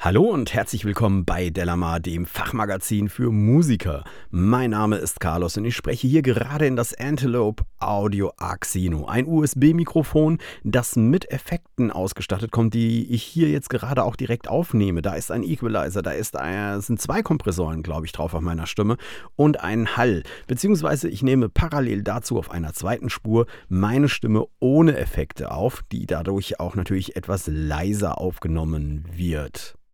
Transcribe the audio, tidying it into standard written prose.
Hallo und herzlich willkommen bei Delamar, dem Fachmagazin für Musiker. Mein Name ist Carlos und ich spreche hier gerade in das Antelope Audio Axino, ein USB-Mikrofon, das mit Effekten ausgestattet kommt, die ich hier jetzt gerade auch direkt aufnehme. Da ist ein Equalizer, sind zwei Kompressoren, glaube ich, drauf auf meiner Stimme und ein Hall. Beziehungsweise ich nehme parallel dazu auf einer zweiten Spur meine Stimme ohne Effekte auf, die dadurch auch natürlich etwas leiser aufgenommen wird.